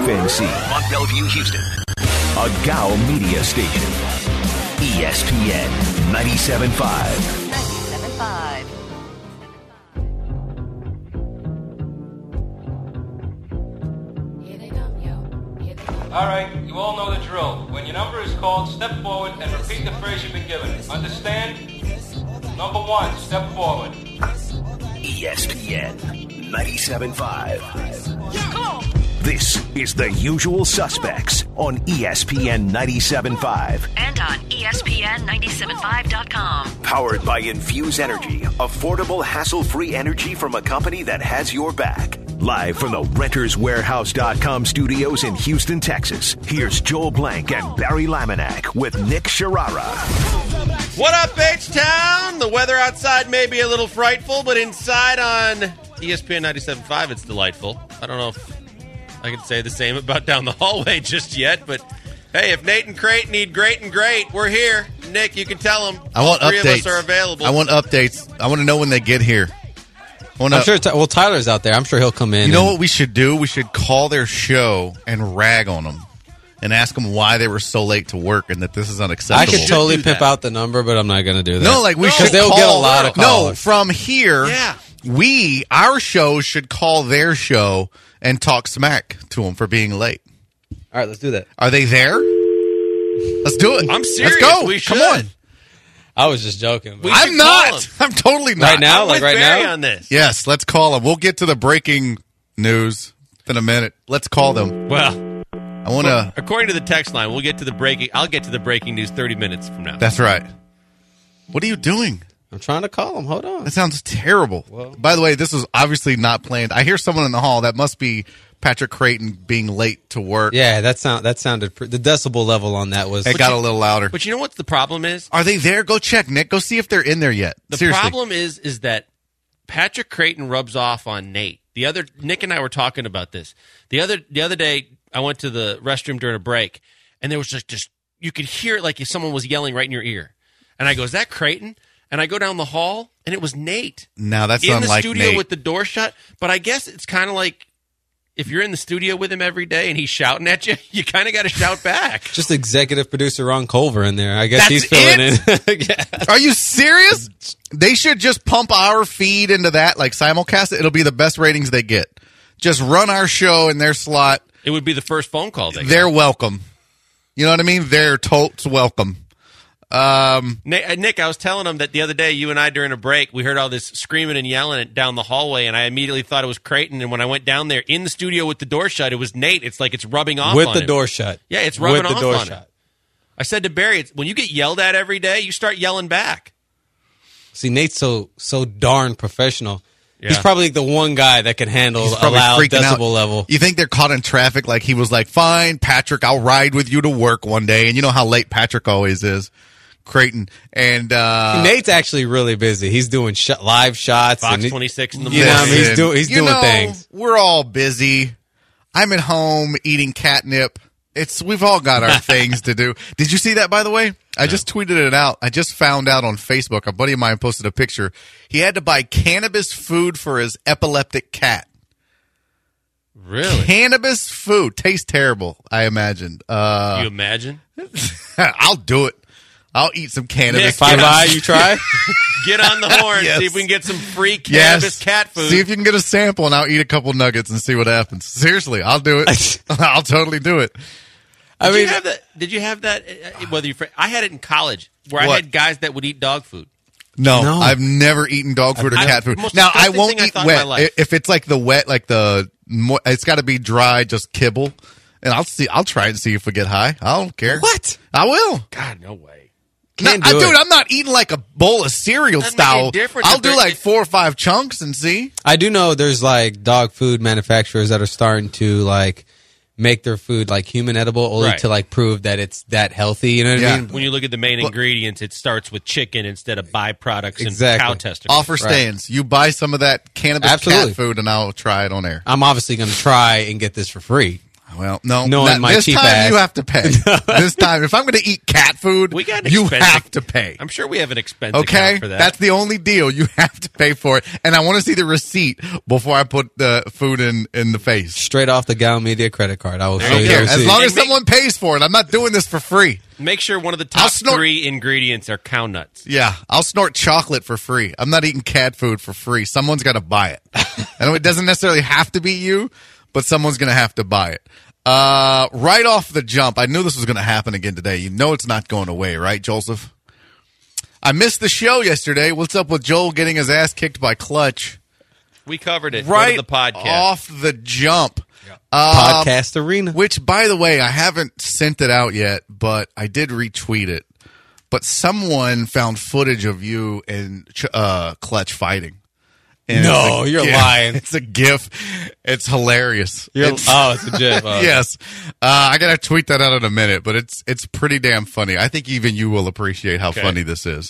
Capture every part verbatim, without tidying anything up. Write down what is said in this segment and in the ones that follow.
F N C, Mont Bellevue, Houston. a G A O media station. E S P N ninety-seven point five. ninety-seven point five. All right, you all know the drill. When your number is called, step forward and repeat the phrase you've been given. Understand? Number one, step forward. E S P N ninety-seven point five. This is The Usual Suspects on E S P N ninety-seven point five. And on E S P N ninety-seven point five dot com. Powered by Infuse Energy, affordable, hassle-free energy from a company that has your back. Live from the Renters Warehouse dot com studios in Houston, Texas, here's Joel Blank and Barry Laminack with Nick Sharara. What up, H-Town? The weather outside may be a little frightful, but inside on E S P N ninety-seven point five, it's delightful. I don't know if I can say the same about down the hallway just yet, but hey, if Nate and Crate need great and great, we're here. Nick, you can tell them. I want all three updates. of us are available. I want updates. I want to know when they get here. I wanna, I'm sure. Ty- well, Tyler's out there. I'm sure he'll come in. You know and- what we should do? We should call their show and rag on them and ask them why they were so late to work and that this is unacceptable. I could totally do pimp that. out the number, but I'm not going to do that. No, like we No, should. because they'll call, get a lot of calls. No, from here, Yeah. we our show should call their show and talk smack to them for being late. All right, let's do that. Are they there? Let's do it. I'm serious. Let's go. We should. Come on. I was just joking. but- We should I'm call not. them. I'm totally not. Right now? I'm like with right Barry now? on this. Yes, let's call them. We'll get to the breaking news in a minute. Let's call them. Well, I want to. according to the text line, we'll get to the breaking. I'll get to the breaking news thirty minutes from now. That's right. What are you doing? I'm trying to call him. Hold on. That sounds terrible. Well- By the way, this was obviously not planned. I hear someone in the hall. That must be Patrick Creighton being late to work. Yeah, that sound that sounded pre- the decibel level on that was. It got a little louder. But you know what the problem is? Are they there? Go check, Nick. Go see if they're in there yet. The Seriously. problem is is that Patrick Creighton rubs off on Nate. The other Nick and I were talking about this. The other the other day I went to the restroom during a break and there was just just you could hear it like if someone was yelling right in your ear. And I go, "Is that Creighton?" And I go down the hall and it was Nate. Now that's in the unlike studio Nate. with the door shut. But I guess it's kind of like if you're in the studio with him every day and he's shouting at you, you kind of got to shout back. Just executive producer Ron Culver in there. I guess That's he's filling in. yeah. Are you serious? They should just pump our feed into that, like simulcast it. It'll be the best ratings they get. Just run our show in their slot. It would be the first phone call they They're got. welcome. You know what I mean? They're totes welcome. Um, Nick, Nick, I was telling him that the other day, you and I during a break, we heard all this screaming and yelling down the hallway, and I immediately thought it was Creighton. And when I went down there in the studio with the door shut, it was Nate. It's like it's rubbing off With on the him. door shut. Yeah, it's rubbing With the off door on shut. him. I said to Barry, it's, when you get yelled at every day, you start yelling back. See, Nate's so so darn professional. Yeah. He's probably the one guy that can handle he's a probably loud freaking out. decibel level. You think they're caught in traffic? Like he was like, "Fine, Patrick, I'll ride with you to work one day." And you know how late Patrick always is, Creighton. And uh, Nate's actually really busy. He's doing sh- live shots. Fox and he- twenty-six in the You know, morning. I mean, he's doing he's you doing know, things. We're all busy. I'm at home eating catnip. It's we've all got our things to do. Did you see that, by the way? I just tweeted it out. I just found out on Facebook. A buddy of mine posted a picture. He had to buy cannabis food for his epileptic cat. Really? Cannabis food tastes terrible. I imagine. Uh, you imagine? I'll do it. I'll eat some cannabis. Nick, If I Get buy, on- you try. Get on the horn. Yes. See if we can get some free cannabis Yes. cat food. See if you can get a sample, and I'll eat a couple nuggets and see what happens. Seriously, I'll do it. I'll totally do it. I did mean, you have that? Did you have that? uh, Whether you, fr- I had it in college where I What? had guys that would eat dog food. No, No. I've never eaten dog food or I- cat food. most Now I disgusting won't thing I eat thought in my wet. life. If it's like the wet, like the, mo- it's got to be dry, just kibble. And I'll see. I'll try and see if we get high. I don't care. What? I will. God, no way. Can't No, I- do dude, it. I'm not eating like a bowl of cereal Doesn't make style. any difference I'll if do they're- like four or five chunks and see. I do know there's like dog food manufacturers that are starting to like make their food like human edible, only Right. to like prove that it's that healthy. You know what Yeah. I mean? When you look at the main ingredients, it starts with chicken instead of byproducts Exactly. and cow testicles. Offer stands. You buy some of that cannabis Absolutely. cat food, and I'll try it on air. I'm obviously going to try and get this for free. Well, no. Knowing not- my this cheap time ass. you have to pay. This time, if I'm going to eat cat food, We got an you expense have ac- to pay. I'm sure we have an expense Okay, account for that. that's the only deal. You have to pay for it, and I want to see the receipt before I put the food in in the face. Straight off the Gal Media credit card. I will There show you you go. the As receipt. long And as make- someone pays for it, I'm not doing this for free. Make sure one of the I'll top snort- three ingredients are cow nuts. Yeah, I'll snort chocolate for free. I'm not eating cat food for free. Someone's got to buy it. I know it doesn't necessarily have to be you, but someone's going to have to buy it. Uh, right off the jump, I knew this was going to happen again today. You know it's not going away, right, Joseph? I missed the show yesterday. What's up with Joel getting his ass kicked by Clutch? We covered it. Right Go to the podcast. off the jump. Uh, Podcast Arena. Which, by the way, I haven't sent it out yet, but I did retweet it. But someone found footage of you and uh, Clutch fighting. And No, it's a you're GIF. lying. It's a GIF. It's hilarious. You're, It's- oh, it's a GIF. Oh. yes, uh, I gotta tweet that out in a minute, but it's it's pretty damn funny. I think even you will appreciate how Okay. funny this is.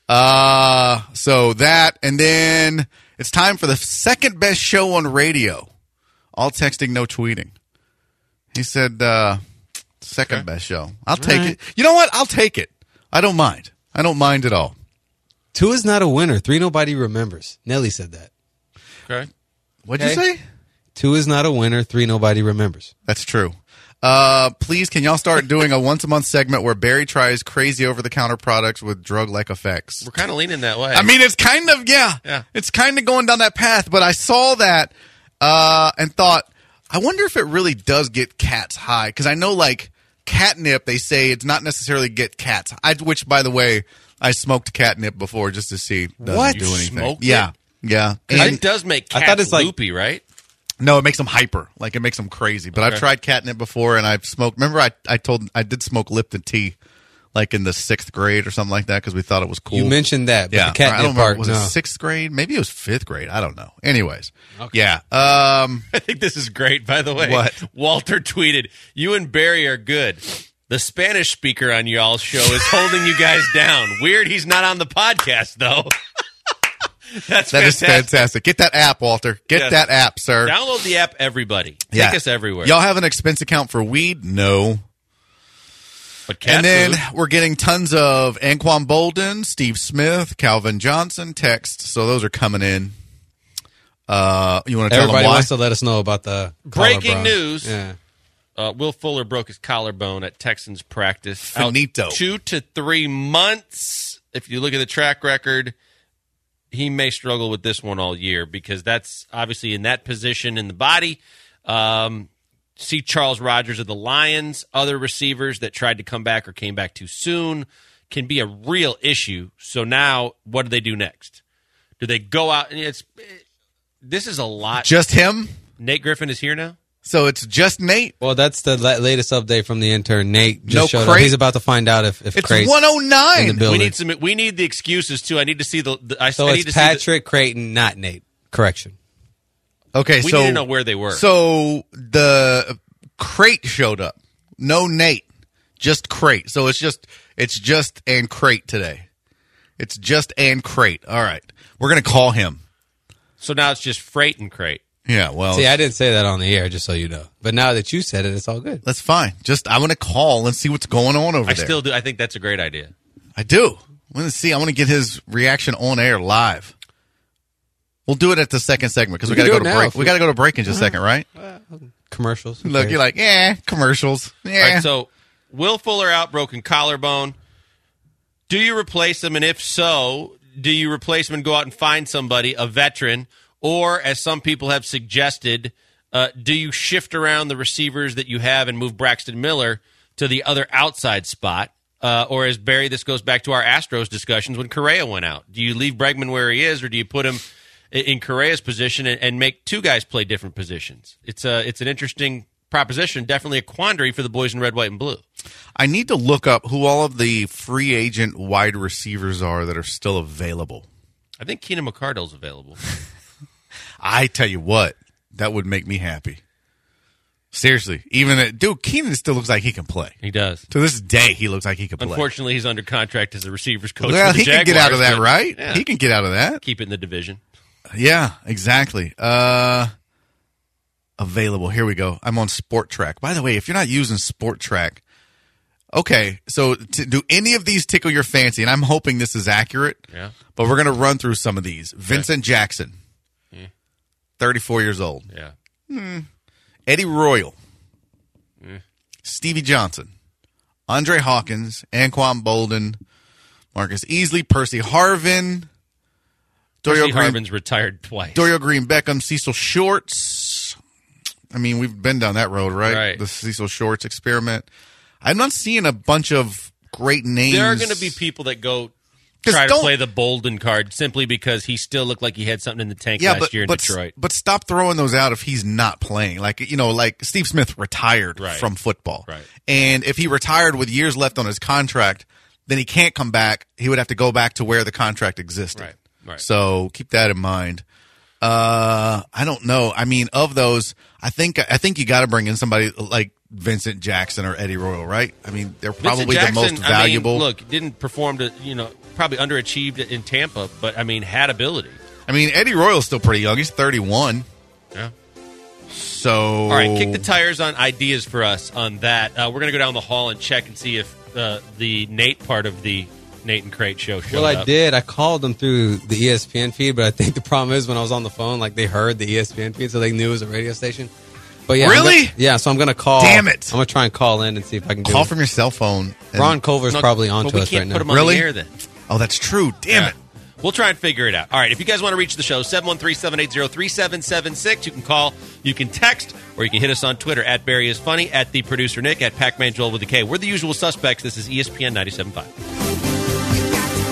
Uh, so that, and then it's time for the second best show on radio. All texting, no tweeting. He said, uh, second best show. I'll take right. it. You know what? I'll take it. I don't mind. I don't mind at all. Two is not a winner. Three nobody remembers. Nelly said that. Okay. What'd you Okay. say? Two is not a winner. Three nobody remembers. That's true. Uh, please, can y'all start doing a once a month segment where Barry tries crazy over the counter products with drug like effects? We're kind of leaning that way. I mean, it's kind of, yeah, Yeah. it's kind of going down that path, but I saw that uh, and thought, I wonder if it really does get cats high. Because I know, like, catnip, they say it's not necessarily get cats. I, which, by the way, I smoked catnip before just to see. Doesn't What? do You anything. smoked it? Yeah. Yeah. it And- does make I cats thought it's like- loopy, right? no, it makes them hyper. Like, it makes them crazy. But I've Okay. tried catnip before, and I've smoked. Remember, I, I told I did smoke Lipton tea, like in the sixth grade or something like that, because we thought it was cool. You mentioned that, but yeah, the catnip I don't remember. part, Was no. it sixth grade? Maybe it was fifth grade. I don't know. Anyways, Okay. yeah. Um, I think this is great, by the way. What? Walter tweeted, "You and Barry are good. The Spanish speaker on y'all's show is holding you guys down. Weird he's not on the podcast, though." That's that is fantastic. fantastic. Get that app, Walter. Get Yes. that app, sir. Download the app, everybody. Take Yeah. us everywhere. Y'all have an expense account for weed? No. But cat And then food, we're getting tons of Anquan Bolden, Steve Smith, Calvin Johnson texts. So those are coming in. Uh, you want to tell Everybody them why? wants to let us know about the breaking collarbone. news. Yeah. Uh, Will Fuller broke his collarbone at Texans practice. Out Finito. two to three months. If you look at the track record, he may struggle with this one all year because that's obviously in that position in the body. Um, see Charles Rogers of the Lions, other receivers that tried to come back or came back too soon can be a real issue. So now what do they do next? Do they go out? And it's this is a lot. Just him? Nate Griffin is here now. So it's just Nate? Well, that's the la- latest update from the intern. Nate just No showed up. Crate? He's about to find out if, if It's Crate's one oh in nine. the building. We need some. We need the excuses too. I need to see the. the I, so I need it's to see the- Patrick Creighton, not Nate. Correction. Okay, We so need to know where they were. So the crate showed up. No Nate, just crate. So it's just it's just and crate today. It's just and crate. All right, we're gonna call him. So now it's just freight and crate. Yeah, well, See, I didn't say that on the air, just so you know. But now that you said it, it's all good. that's fine. Just I want to call and see what's going on over I there. still do. I think that's a great idea. I do. I want to see. I want to get his reaction on air live. We'll do it at the second segment because we, We got can to do go it to now break. if We we- got to go to break in just a second, right? Commercials. who Look, cares? you're like, yeah, commercials. Yeah. All right. So Will Fuller out, broken collarbone. Do you replace him? And if so, do you replace him and go out and find somebody, a veteran, or as some people have suggested, uh, do you shift around the receivers that you have and move Braxton Miller to the other outside spot? Uh, or as Barry, this goes back to our Astros discussions when Correa went out. Do you leave Bregman where he is, or do you put him i- in Correa's position and, and make two guys play different positions? It's a it's an interesting proposition, definitely a quandary for the boys in red, white, and blue. I need to look up who all of the free agent wide receivers are that are still available. I think Keenan McCardle's available. I tell you what, that would make me happy. Seriously, even at, dude, Keenan still looks like he can play. He does. To this day, he looks like he can play. Unfortunately, he's under contract as a receivers coach. well, for the he can get out of Jaguars, that, but- right? Yeah. He can get out of that. Keep it in the division. Yeah, exactly. Uh, available. Here we go. I'm on Sport Track. By the way, if you're not using Sport Track, okay, so to, do any of these tickle your fancy? And I'm hoping this is accurate. Yeah. But we're going to run through some of these. Vincent Jackson, Yeah. thirty-four years old. Yeah. Eddie Royal, Stevie Johnson, Andre Hawkins, Anquan Bolden, Marcus Easley, Percy Harvin, Dorio Percy Green, Harvin's retired twice. Dorio Green Beckham, Cecil Shorts. I mean, we've been down that road, right? Right. The Cecil Shorts experiment. I'm not seeing a bunch of great names. There are going to be people that go 'Cause try to don't- play the Bolden card simply because he still looked like he had something in the tank yeah, last but, year in but, Detroit. but stop throwing those out if he's not playing. Like, you know, like Steve Smith retired Right. from football. Right. And if he retired with years left on his contract, then he can't come back. He would have to go back to where the contract existed. Right, right. So keep that in mind. Uh, I don't know. I mean, of those, I think I think you got to bring in somebody like Vincent Jackson or Eddie Royal, right? I mean, they're probably Vincent the most Jackson, valuable. I mean, look, didn't perform to, you know, probably underachieved in Tampa, but I mean, had ability. I mean, Eddie Royal's still pretty young. He's thirty-one. Yeah. So All right, kick the tires on ideas for us on that. Uh, we're going to go down the hall and check and see if uh, the Nate part of the Nate and Crate show showed Well, I up. did. I called them through the E S P N feed, but I think the problem is when I was on the phone, like they heard the E S P N feed, so they knew it was a radio station. But yeah, I'm Really? gonna- yeah. So I'm gonna call. Damn it. I'm gonna try and call in and see if I can do Call it. from your cell phone. and- Ron Culver's No, probably but onto we us can't right now. put him on Really? the air then. Oh, that's true. Damn Yeah. it. We'll try and figure it out. All right, if you guys want to reach the show, seven one three, seven eight zero, three seven seven six. You can call, you can text, or you can hit us on Twitter at Barry is Funny, at the producer Nick, at Pac-Man Joel with a K. We're the usual suspects. This is E S P N ninety-seven point five.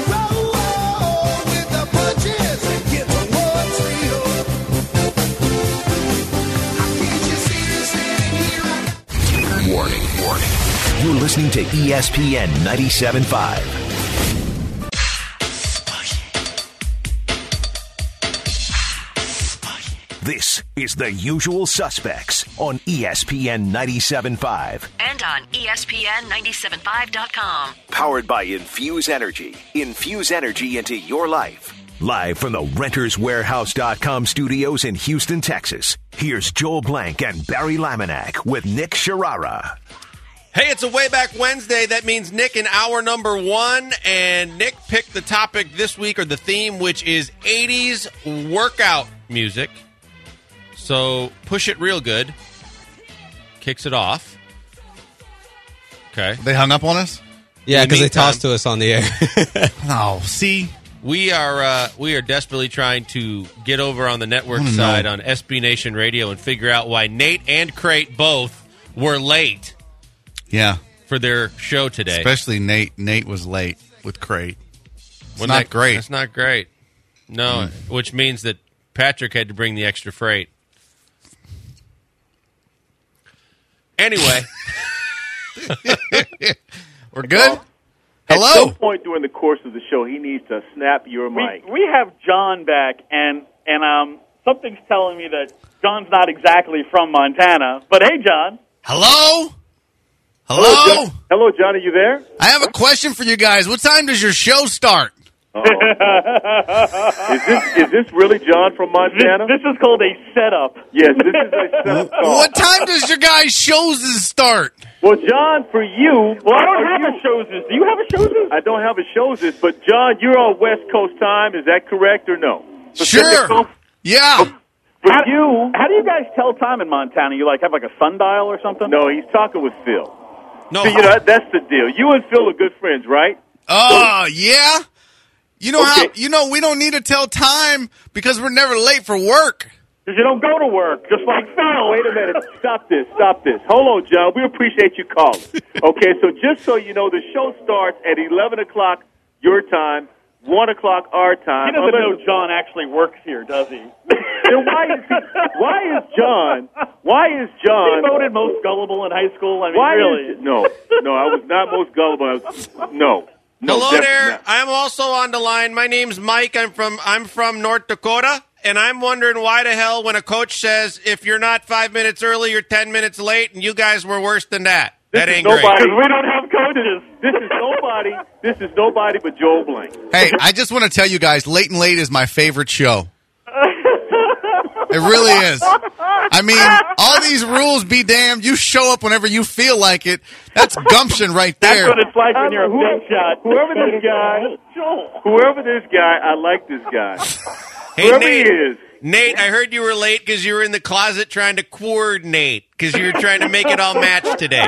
Warning, warning. You're listening to E S P N ninety-seven point five. This is The Usual Suspects on E S P N ninety-seven point five. And on E S P N nine seven five dot com. Powered by Infuse Energy. Infuse energy into your life. Live from the Renters Warehouse dot com studios in Houston, Texas. Here's Joel Blank and Barry Laminack with Nick Sharara. Hey, it's a Way Back Wednesday. That means Nick in hour number one. And Nick picked the topic this week, or the theme, which is eighties workout music. So, Push It Real Good kicks it off. Okay. They hung up on us? Yeah, In the because they meantime- tossed to us on the air. Oh, see? We are uh, we are desperately trying to get over on the network I wanna side know. on S B Nation Radio and figure out why Nate and Crate both were late Yeah. for their show today. Especially Nate. Nate was late with Crate. It's Wasn't not that- great. That's not great. No, which means that Patrick had to bring the extra freight. Anyway, We're good? At Hello? some point during the course of the show, he needs to snap your We, mic. we have John back, and and um, something's telling me that John's not exactly from Montana. But hey, John. Hello? Hello, Hello? John. Hello, John. Are you there? I have a question for you guys. What time does your show start? Is this is this really John from This, Montana? this is called a setup. Yes, this is a setup call. What time does your guys' shows start? Well, John, for you, Well, I don't are have you- a show's. Do you have a show's? I don't have a show's this, but John, you're on West Coast time. Is that correct or no? Pacific Sure. Coast? Yeah. For How, you, how do you guys tell time in Montana? You like have like a sundial or something? no, he's talking with Phil. no, So, you know, that's the deal. You and Phil are good friends, right? Oh, yeah? You know how, Okay. you know, we don't need to tell time because we're never late for work. Because you don't go to work, just like Phil. Wait a minute. Stop this. Stop this. Hold on, John. We appreciate you calling. Okay, so just so you know, the show starts at eleven o'clock your time, one o'clock our time. He doesn't know Unless- John actually works here, does he? Then why is, why is John, why is John... He voted most gullible in high school. I mean, Why really. is... No, no, I was not most gullible. I was, no. No, hello definitely there. not. I'm also on the line. My name's Mike. I'm from I'm from North Dakota, and I'm wondering why the hell when a coach says if you're not five minutes early, you're ten minutes late, and you guys were worse than that. That is ain't nobody- great. Because we don't have coaches. This is nobody, this is nobody but Joel Blank. Hey, I just want to tell you guys, Late and Late is my favorite show. It really is. I mean, all these rules be damned. You show up whenever you feel like it. That's gumption right That's there. what it's like when you're a big shot. Whoever this guy, whoever this guy, I like this guy. Hey, Whoever Nate, he is. Nate, I heard you were late because you were in the closet trying to coordinate because you were trying to make it all match today.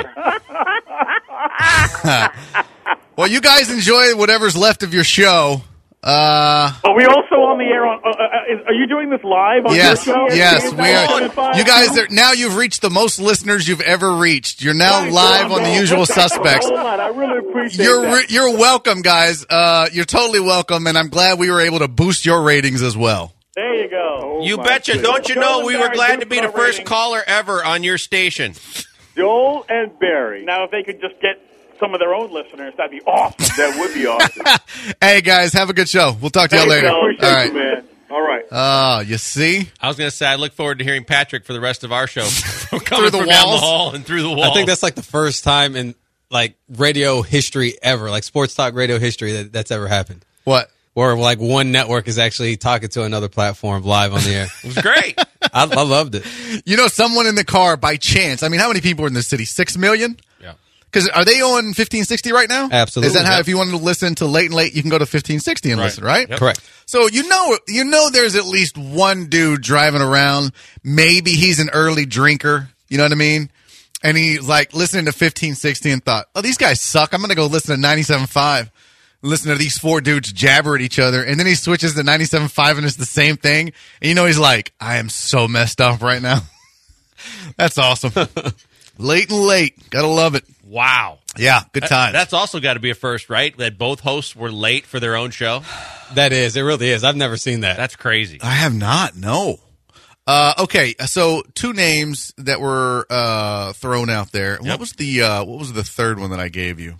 Well, you guys enjoy whatever's left of your show. Uh, Are we also on the air on? Uh, uh, is, are you doing this live on yes, your show? yes, we are. You guys are now. You've reached the most listeners you've ever reached. You're now live on the Usual Suspects. Hold on, I really appreciate You're that. re- you're welcome, guys. Uh, you're totally welcome, and I'm glad we were able to boost your ratings as well. There you go. Oh, You my betcha. goodness. Don't you know we were glad to be the Joel and first Barry. caller ever on your station. Joel and Barry. Now, if they could just get some of their own listeners, that'd be awesome. That would be awesome. Hey, guys, have a good show. We'll talk to y'all Thanks, later. Joel. All Appreciate right. you, man. All right. Oh, you see? I was going to say, I look forward to hearing Patrick for the rest of our show. Coming the from down the walls? hall and through the wall. I think that's like the first time in like radio history ever, like sports talk radio history that that's ever happened. What? Where like one network is actually talking to another platform live on the air. It was great. I, I loved it. You know, someone in the car by chance. I mean, how many people are in the city? Six million? Yeah. Because are they on fifteen sixty right now? Absolutely. Is that how, Yep. if you wanted to listen to late and late, you can go to fifteen sixty and Right. listen, right? Yep. Correct. So you know, you know, there's at least one dude driving around. Maybe he's an early drinker. You know what I mean? And he's like listening to fifteen sixty and thought, "Oh, these guys suck. I'm going to go listen to ninety-seven point five. Listen to these four dudes jabber at each other." And then he switches to ninety-seven point five and it's the same thing. And you know, he's like, "I am so messed up right now." That's awesome. Late and late, gotta love it. Wow. Yeah, good times. That's also got to be a first, right? That both hosts were late for their own show. That is, it really is. I've never seen that. That's crazy. I have not. No. Uh, okay, so two names that were uh, thrown out there. What Yep. was the uh, What was the third one that I gave you?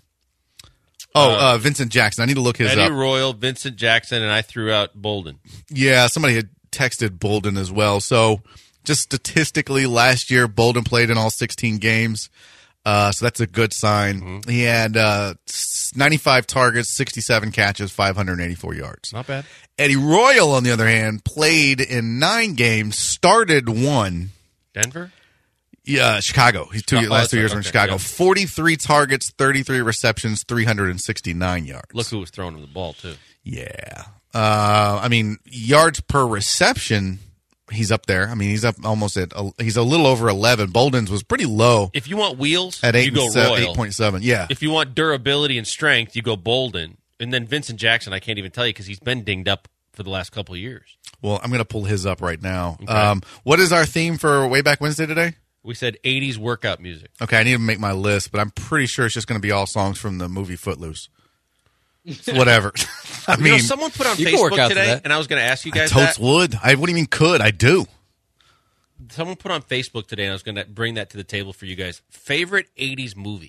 Oh, uh, uh, Vincent Jackson. I need to look his Eddie up. Royal, Vincent Jackson, and I threw out Bolden. Yeah, somebody had texted Bolden as well. So, just statistically, last year Bolden played in all sixteen games. Uh, so that's a good sign. Mm-hmm. He had uh, ninety-five targets, sixty-seven catches, five hundred eighty-four yards. Not bad. Eddie Royal, on the other hand, played in nine games, started one. Denver? Yeah, Chicago. He's two Oh, last that's two years right. were in Okay, Chicago. yeah. forty-three targets, thirty-three receptions, three hundred sixty-nine yards. Look who was throwing him the ball, too. Yeah. Uh, I mean, yards per reception, he's up there. I mean, he's up almost at, he's a little over eleven. Bolden's was pretty low If you want wheels, at you eight go and se- Royal. eight point seven. Yeah. If you want durability and strength, you go Bolden. And then Vincent Jackson, I can't even tell you because he's been dinged up for the last couple of years. Well, I'm going to pull his up right now. Um, what is our theme for Way Back Wednesday today? We said eighties workout music. Okay, I need to make my list, but I'm pretty sure it's just going to be all songs from the movie Footloose. Whatever. I You mean, know, someone put on You can work Facebook out to today, that. and I was going to ask you I guys totes that. would. I what do you mean could? I do. Someone put on Facebook today, and I was going to bring that to the table for you guys. Favorite eighties movie.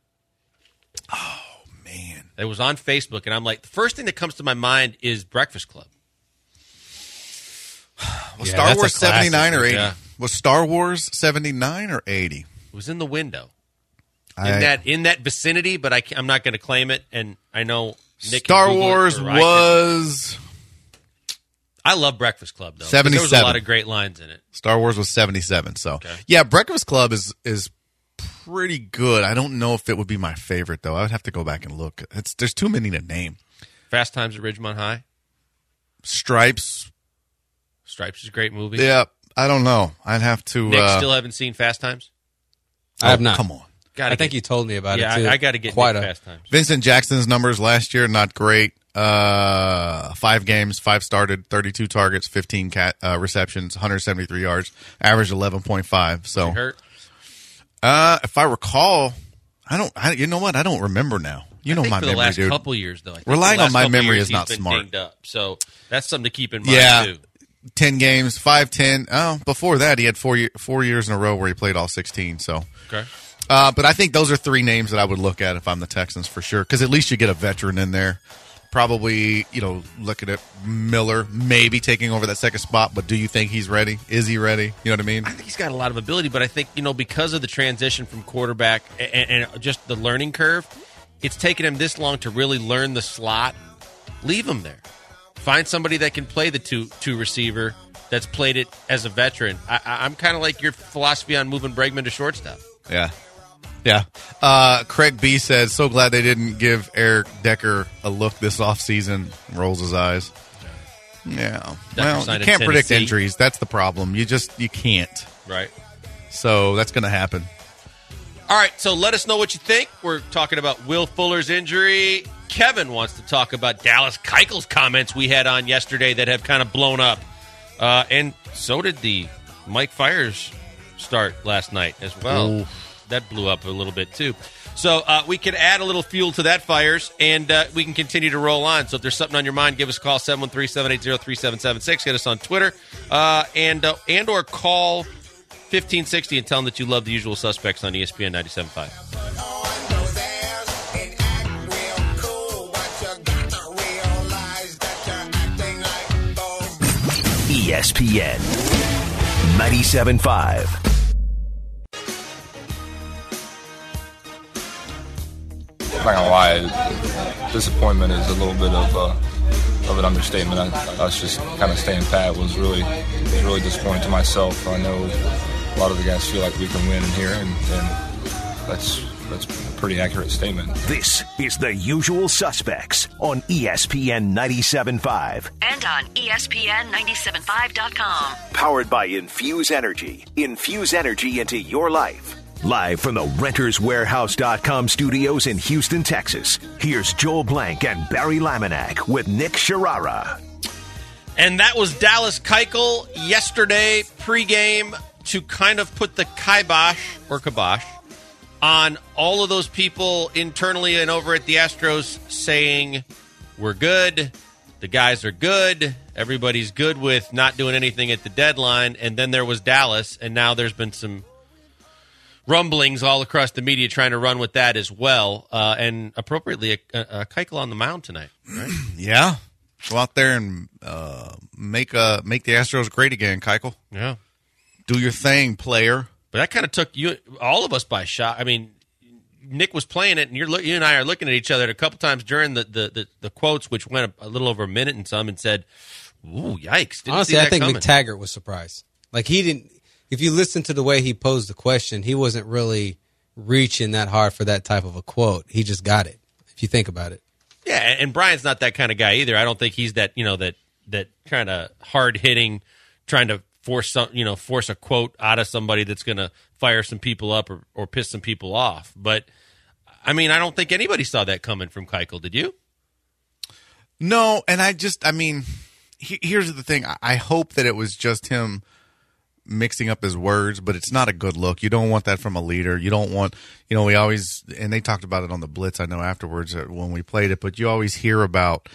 Man. It was on Facebook, and I'm like, the first thing that comes to my mind is Breakfast Club. Was Yeah, Star that's a Wars classic. seventy-nine or eighty? Yeah. Was Star Wars seventy-nine or eighty? It was in the window. In I- that in that vicinity, but I can't, I'm not going to claim it. And I know Nick can Star Google it, Wars or I can. was I love Breakfast Club though. 'cause There was a seventy-seven. lot of great lines in it. Star Wars was seventy-seven. So Okay. yeah, Breakfast Club is is pretty good. I don't know if it would be my favorite though. I would have to go back and look. It's there's too many to name. Fast Times at Ridgemont High. Stripes. Stripes is a great movie. Yeah, I don't know. I'd have to. Nick uh, still haven't seen Fast Times. I have oh, not. Come on. Gotta I think get, you told me about yeah, it too. I, I got to get quite Nick a Fast Times. Vincent Jackson's numbers last year not great. Uh, five games, five started, thirty-two targets, fifteen cat uh, receptions, one hundred seventy-three yards, average eleven point five. So, He hurt. uh, if I recall, I don't. I, you know what? I don't remember now. You I know think my for memory, the last dude. couple years though. I think Relying the on last my couple memory years is not he's been smart. dinged up. So that's something to keep in mind Yeah, too. ten games, five ten. Oh, before that, he had four ye- four years in a row where he played all sixteen. So. Okay. Uh, but I think those are three names that I would look at if I'm the Texans for sure, because at least you get a veteran in there. Probably, you know, looking at Miller, maybe taking over that second spot. But do you think he's ready? Is he ready? You know what I mean? I think he's got a lot of ability, but I think, you know, because of the transition from quarterback and, and just the learning curve, it's taken him this long to really learn the slot. Leave him there. Find somebody that can play the two two receiver that's played it as a veteran. I, I, I'm kind of like your philosophy on moving Bregman to shortstop. Yeah. Yeah. Uh, Craig B said, so glad they didn't give Eric Decker a look this offseason. Rolls his eyes. Yeah. Well, you can't predict injuries. That's the problem. You just, you can't. Right. So that's going to happen. All right, so let us know what you think. We're talking about Will Fuller's injury. Kevin wants to talk about Dallas Keuchel's comments we had on yesterday that have kind of blown up. Uh, and so did the Mike Fiers start last night as well. Ooh. That blew up a little bit, too. So uh, we can add a little fuel to that, Fiers, and uh, we can continue to roll on. So if there's something on your mind, give us a call, seven one three, seven eight zero, three seven seven six. Get us on Twitter, uh, and uh, and or call fifteen sixty and tell them that you love The Usual Suspects on E S P N ninety-seven point five. E S P N ninety-seven point five. I'm not gonna lie, disappointment is a little bit of uh, of an understatement. I, us just kind of staying pat was really was really disappointing to myself. I know a lot of the guys feel like we can win in here, and, and that's that's a pretty accurate statement. This is The Usual Suspects on E S P N ninety-seven point five. And on E S P N ninety-seven point five dot com. Powered by Infuse Energy. Infuse energy into your life. Live from the Renters Warehouse dot com studios in Houston, Texas, here's Joel Blank and Barry Laminack with Nick Sharara. And that was Dallas Keuchel yesterday pregame to kind of put the kibosh or kibosh on all of those people internally and over at the Astros saying, we're good, the guys are good, everybody's good with not doing anything at the deadline. And then there was Dallas, and now there's been some rumblings all across the media trying to run with that as well. Uh, and appropriately, a, a, a Keuchel on the mound tonight. Right? Yeah. Go out there and uh, make uh, make the Astros great again, Keuchel. Yeah. Do your thing, player. But that kind of took you, all of us by shock. I mean, Nick was playing it, and you're you and I are looking at each other a couple times during the, the, the, the quotes, which went a, a little over a minute and some, and said, ooh, yikes. Didn't Honestly, see that I think coming. McTaggart was surprised. Like, he didn't, if you listen to the way he posed the question, he wasn't really reaching that hard for that type of a quote. He just got it, if you think about it. Yeah, and Brian's not that kind of guy either. I don't think he's that, you know, that that kind of hard-hitting, trying to force some, you know, force a quote out of somebody that's going to fire some people up or, or piss some people off. But, I mean, I don't think anybody saw that coming from Keuchel. Did you? No, and I just, I mean, he, here's the thing. I, I hope that it was just him mixing up his words, but it's not a good look. You don't want that from a leader. You don't want, you know, we always, and they talked about it on the Blitz, I know, afterwards when we played it, but you always hear about,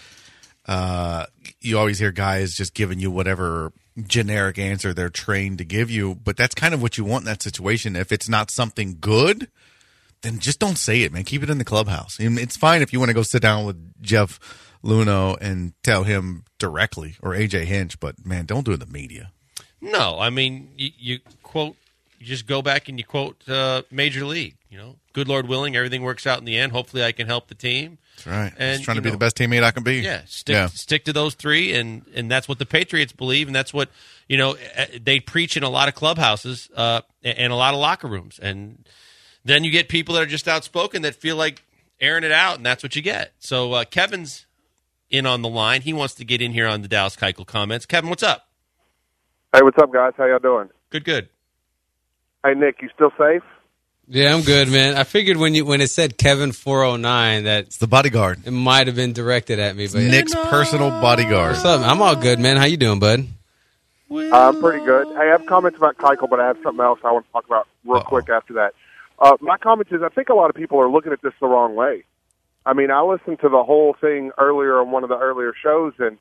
uh, you always hear guys just giving you whatever generic answer they're trained to give you, but that's kind of what you want in that situation. If it's not something good, then just don't say it, man. Keep it in the clubhouse. I mean, it's fine if you want to go sit down with Jeff Luhnow and tell him directly, or A J Hinch, but, man, don't do it in the media. No, I mean, you, you quote, you just go back and you quote uh, Major League. You know, good Lord willing, everything works out in the end. Hopefully, I can help the team. That's right. And just trying to know, be the best teammate I can be. Yeah, stick yeah. stick to those three, and and that's what the Patriots believe, and that's what you know they preach in a lot of clubhouses uh, and a lot of locker rooms. And then you get people that are just outspoken that feel like airing it out, and that's what you get. So uh, Kevin's in on the line. He wants to get in here on the Dallas Keuchel comments. Kevin, what's up? Hey, what's up, guys? How y'all doing? Good, good. Hey, Nick, you still safe? Yeah, I'm good, man. I figured when you when it said Kevin four oh nine that it's the bodyguard. It might have been directed at me, but Nick's yeah. personal bodyguard. What's up? I'm all good, man. How you doing, bud? Uh, I'm pretty good. Hey, I have comments about Keuchel, but I have something else I want to talk about real Uh-oh. quick after that. Uh, my comments is I think a lot of people are looking at this the wrong way. I mean, I listened to the whole thing earlier on one of the earlier shows, and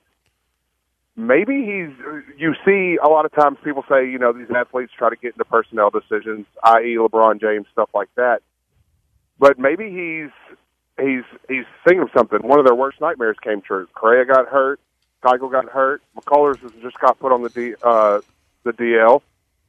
maybe he's, you see a lot of times people say, you know, these athletes try to get into personnel decisions, that is. LeBron James, stuff like that. But maybe he's, he's, he's thinking of something. One of their worst nightmares came true. Correa got hurt. Keuchel got hurt. McCullers has just got put on the D, uh, the D L.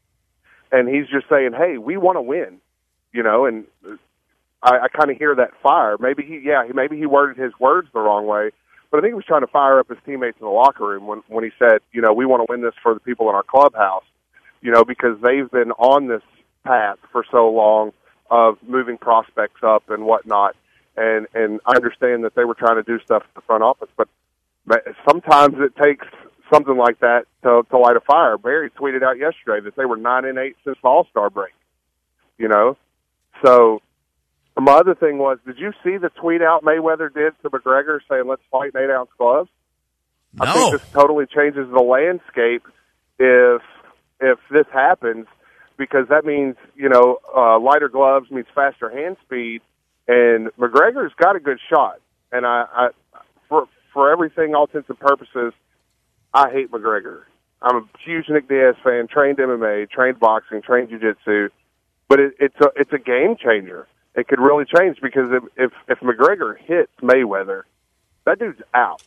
And he's just saying, hey, we want to win, you know, and I, I kind of hear that fire. Maybe he, yeah, maybe he worded his words the wrong way. but I think he was trying to fire up his teammates in the locker room when, when he said, you know, we want to win this for the people in our clubhouse, you know, because they've been on this path for so long of moving prospects up and whatnot. And, and I understand that they were trying to do stuff at the front office, but sometimes it takes something like that to, to light a fire. Barry tweeted out yesterday that they were nine and eight since the All-Star break, you know? So my other thing was, did you see the tweet out Mayweather did to McGregor saying, let's fight in eight-ounce gloves? No. I think this totally changes the landscape if if this happens, because that means, you know, uh, lighter gloves means faster hand speed, and McGregor's got a good shot. And I, I for for everything, all intents and purposes, I hate McGregor. I'm a huge Nick Diaz fan, trained M M A, trained boxing, trained jiu-jitsu, but it, it's a it's a game changer. It could really change, because if, if if McGregor hits Mayweather, that dude's out.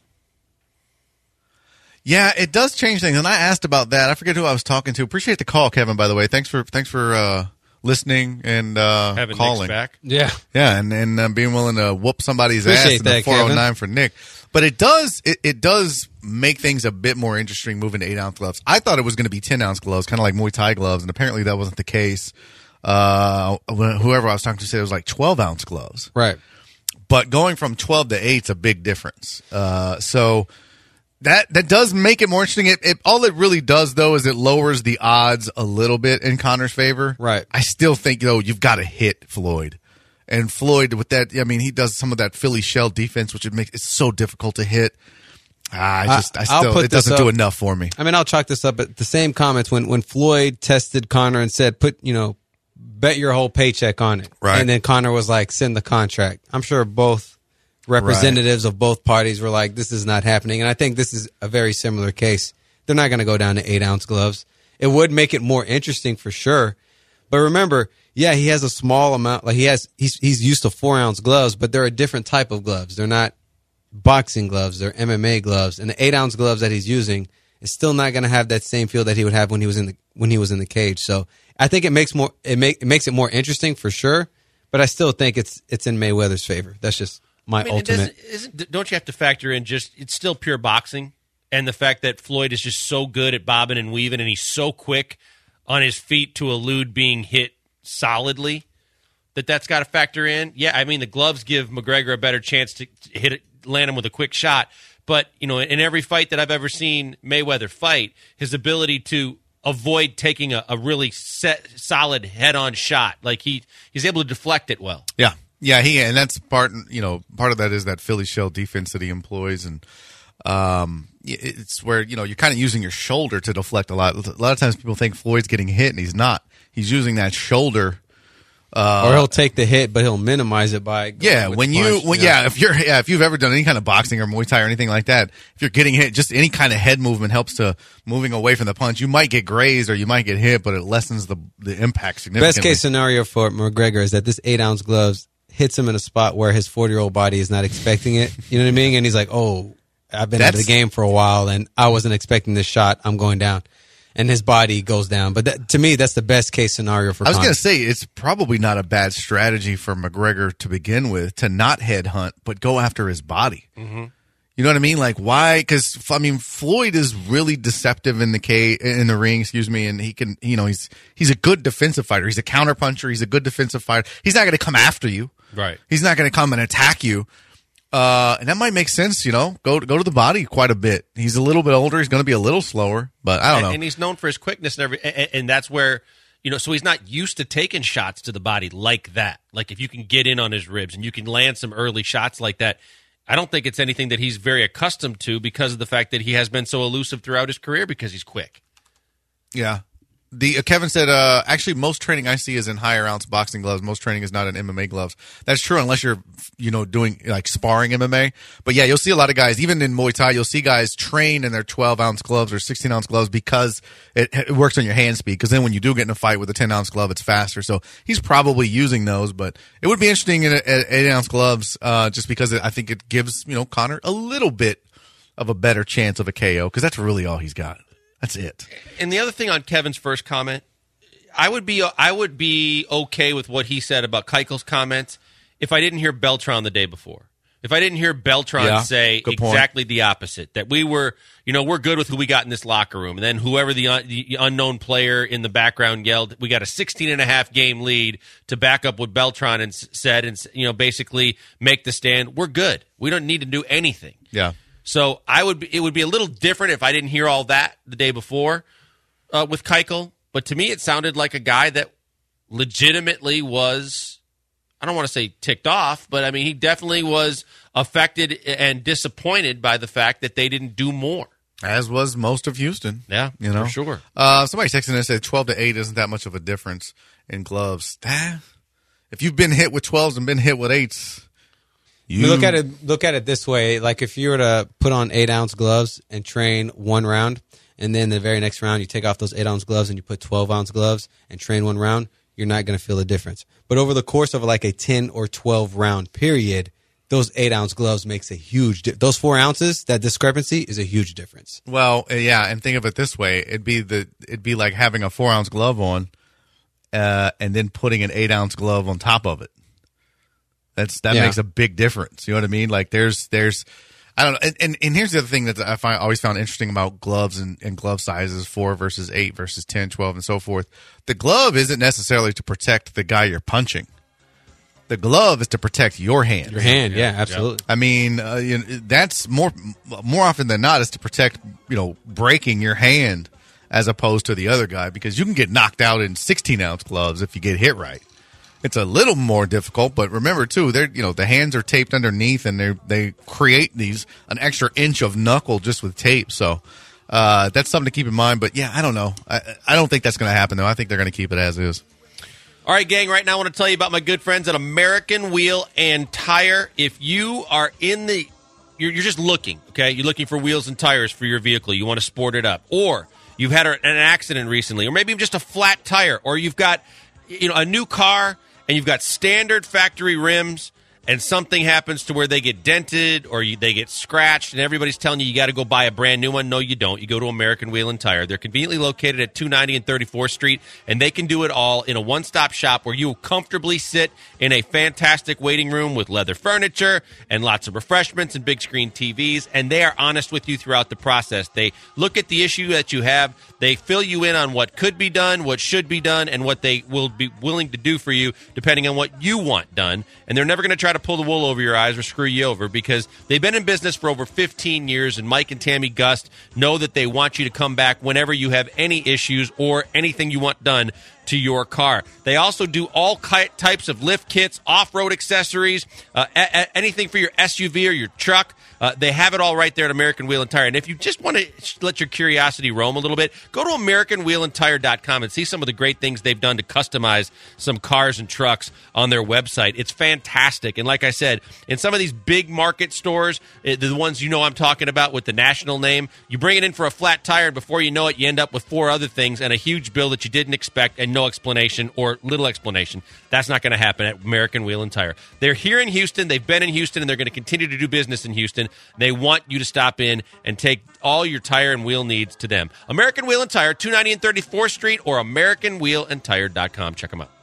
Yeah, it does change things, and I asked about that. I forget who I was talking to. Appreciate the call, Kevin. By the way, thanks for thanks for uh, listening and uh, Having calling. Nick's back. Yeah, yeah, and and uh, being willing to whoop somebody's Appreciate ass in that, the four oh nine for Nick. But it does it, it does make things a bit more interesting moving to eight ounce gloves. I thought it was going to be ten ounce gloves, kind of like Muay Thai gloves, and apparently that wasn't the case. Uh, whoever I was talking to said it was like twelve ounce gloves, right? But going from twelve to eight is a big difference. Uh, so. That that does make it more interesting. It, it all it really does, though, is it lowers the odds a little bit in Conor's favor. Right. I still think, though, you've got to hit Floyd, and Floyd with that. I mean, he does some of that Philly shell defense, which it makes it so difficult to hit. Ah, I just, I, I'll still, put it doesn't this do up. enough for me. I mean, I'll chalk this up at the same comments when when Floyd tested Conor and said, "Put you know, bet your whole paycheck on it," Right. And then Conor was like, "Send the contract." I'm sure both representatives right. of both parties were like, this is not happening. And I think this is a very similar case. They're not going to go down to eight ounce gloves. It would make it more interesting for sure. But remember, yeah, he has a small amount. Like he has, he's, he's used to four ounce gloves, but they're a different type of gloves. They're not boxing gloves. They're M M A gloves. And the eight ounce gloves that he's using is still not going to have that same feel that he would have when he was in the, when he was in the cage. So I think it makes more, it make, it makes it more interesting for sure. But I still think it's, it's in Mayweather's favor. That's just, my I mean, ultimate. Isn't, don't you have to factor in just it's still pure boxing, and the fact that Floyd is just so good at bobbing and weaving, and he's so quick on his feet to elude being hit solidly, that that's got to factor in. Yeah, I mean the gloves give McGregor a better chance to, to hit it, land him with a quick shot. But you know, in every fight that I've ever seen Mayweather fight, his ability to avoid taking a, a really set, solid head-on shot, like he he's able to deflect it well. Yeah. Yeah, he and that's part. You know, part of that is that Philly shell defense that he employs, and um, it's where you know you're kind of using your shoulder to deflect a lot. A lot of times, people think Floyd's getting hit, and he's not. He's using that shoulder, uh, or he'll take the hit, but he'll minimize it by going yeah. with When you, punch, when, yeah, if you're, yeah, if you've ever done any kind of boxing or Muay Thai or anything like that, if you're getting hit, just any kind of head movement helps to moving away from the punch. You might get grazed or you might get hit, but it lessens the the impact significantly. Best case scenario for McGregor is that this eight ounce gloves hits him in a spot where his forty-year-old body is not expecting it. You know what I mean? And he's like, oh, I've been That's, out of the game for a while, and I wasn't expecting this shot. I'm going down. And his body goes down. But that, to me, that's the best case scenario for I was going to say, it's probably not a bad strategy for McGregor to begin with, to not headhunt, but go after his body. Mm-hmm. You know what I mean? Like, why? Because, I mean, Floyd is really deceptive in the K, in the ring, excuse me, and he can, you know, he's he's a good defensive fighter. He's a counterpuncher. He's a good defensive fighter. He's not going to come after you. Right. He's not going to come and attack you. Uh, and that might make sense, you know. Go go to the body quite a bit. He's a little bit older. He's going to be a little slower, but I don't and, know. And he's known for his quickness and every, and, and that's where, you know, so he's not used to taking shots to the body like that. Like if you can get in on his ribs and you can land some early shots like that, I don't think it's anything that he's very accustomed to because of the fact that he has been so elusive throughout his career because he's quick. Yeah. The uh, Kevin said, uh, actually, most training I see is in higher ounce boxing gloves. Most training is not in M M A gloves. That's true unless you're, you know, doing like sparring M M A. But yeah, you'll see a lot of guys, even in Muay Thai, you'll see guys train in their twelve ounce gloves or sixteen ounce gloves because it, it works on your hand speed. Because then when you do get in a fight with a ten ounce glove, it's faster. So he's probably using those. But it would be interesting in a, a eight ounce gloves, uh, just because it, I think it gives, you know, Conor a little bit of a better chance of a K O because that's really all he's got. That's it. And the other thing on Kevin's first comment, I would be I would be okay with what he said about Keichel's comments if I didn't hear Beltran the day before. If I didn't hear Beltran Yeah, say good point. exactly the opposite, that we were, you know, we're good with who we got in this locker room. And then whoever the, un- the unknown player in the background yelled, we got a sixteen and a half game lead to back up what Beltran and s- said and, you know, basically make the stand. We're good. We don't need to do anything. Yeah. So I would be, it would be a little different if I didn't hear all that the day before uh, with Keuchel. But to me, it sounded like a guy that legitimately was, I don't want to say ticked off, but I mean, he definitely was affected and disappointed by the fact that they didn't do more. As was most of Houston. Yeah, you know, for sure. Uh, somebody texting and said twelve to eight isn't that much of a difference in gloves. Ah, if you've been hit with twelves and been hit with eights, you look at it. Look at it this way: like if you were to put on eight ounce gloves and train one round, and then the very next round you take off those eight ounce gloves and you put twelve ounce gloves and train one round, you're not going to feel a difference. But over the course of like a ten or twelve round period, those eight ounce gloves makes a huge di- those four ounces, that discrepancy is a huge difference. Well, uh, yeah, and think of it this way: it'd be the it'd be like having a four ounce glove on, uh, and then putting an eight ounce glove on top of it. That's that Yeah. makes a big difference. You know what I mean? Like there's there's I don't know. And, and, and here's the other thing that I find always found interesting about gloves and, and glove sizes, four versus eight versus ten, twelve, and so forth. The glove isn't necessarily to protect the guy you're punching. The glove is to protect your hand. Your hand, yeah, absolutely. I mean, uh, you know, that's more more often than not is to protect, you know, breaking your hand as opposed to the other guy, because you can get knocked out in sixteen ounce gloves if you get hit right. It's a little more difficult, but remember too, they're you know the hands are taped underneath, and they they create these an extra inch of knuckle just with tape. So uh, that's something to keep in mind. But yeah, I don't know. I, I don't think that's going to happen though. I think they're going to keep it as is. All right, gang, right now I want to tell you about my good friends at American Wheel and Tire. If you are in the, you're, you're just looking, okay? You're looking for wheels and tires for your vehicle. You want to sport it up. Or you've had a, an accident recently, or maybe just a flat tire, or you've got, you know, a new car and you've got standard factory rims, and something happens to where they get dented or you, they get scratched, and everybody's telling you you got to go buy a brand new one. No, you don't. You go to American Wheel and Tire. They're conveniently located at two ninety and thirty-fourth Street, and they can do it all in a one-stop shop where you will comfortably sit in a fantastic waiting room with leather furniture and lots of refreshments and big screen T Vs, and they are honest with you throughout the process. They look at the issue that you have. They fill you in on what could be done, what should be done, and what they will be willing to do for you depending on what you want done. And they're never going to try to pull the wool over your eyes or screw you over, because they've been in business for over fifteen years, and Mike and Tammy Gust know that they want you to come back whenever you have any issues or anything you want done to your car. They also do all ki- types of lift kits, off-road accessories, uh, a- a- anything for your S U V or your truck. Uh, they have it all right there at American Wheel and Tire. And if you just want to let your curiosity roam a little bit, go to American Wheel and Tire dot com and see some of the great things they've done to customize some cars and trucks on their website. It's fantastic. And like I said, in some of these big market stores, uh, the ones you know I'm talking about with the national name, you bring it in for a flat tire, and before you know it, you end up with four other things and a huge bill that you didn't expect and no explanation or little explanation. That's not going to happen at American Wheel and Tire. They're here in Houston. They've been in Houston, and they're going to continue to do business in Houston. They want you to stop in and take all your tire and wheel needs to them. American Wheel and Tire, two ninety and thirty-fourth Street, or American Wheel and Tire dot com. Check them out.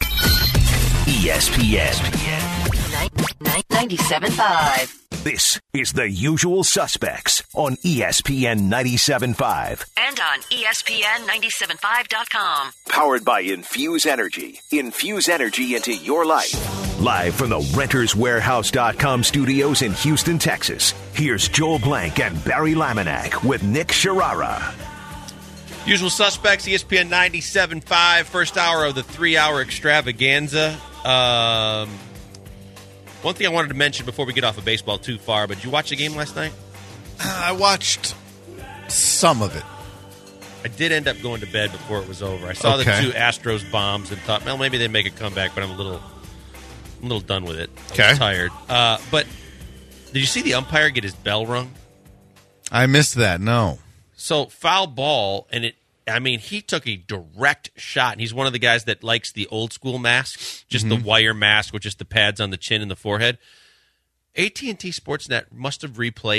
E S P N. ninety-seven point five. This is The Usual Suspects on E S P N ninety-seven point five. And on E S P N ninety-seven point five dot com. Powered by Infuse Energy. Infuse energy into your life. Live from the Renters Warehouse dot com studios in Houston, Texas. Here's Joel Blank and Barry Laminack with Nick Sharara. Usual Suspects, E S P N ninety-seven point five, first hour of the three-hour extravaganza. Um, one thing I wanted to mention before we get off of baseball too far, but did you watch the game last night? Uh, I watched some of it. I did end up going to bed before it was over. I saw Okay. the two Astros bombs and thought, well, maybe they make a comeback, but I'm a little, I'm a little done with it. I Okay. was tired. Uh, but did you see the umpire get his bell rung? I missed that. No. So foul ball, and it. I mean, he took a direct shot, and he's one of the guys that likes the old school mask, just Mm-hmm. the wire mask with just the pads on the chin and the forehead. A T and T Sportsnet must have replayed it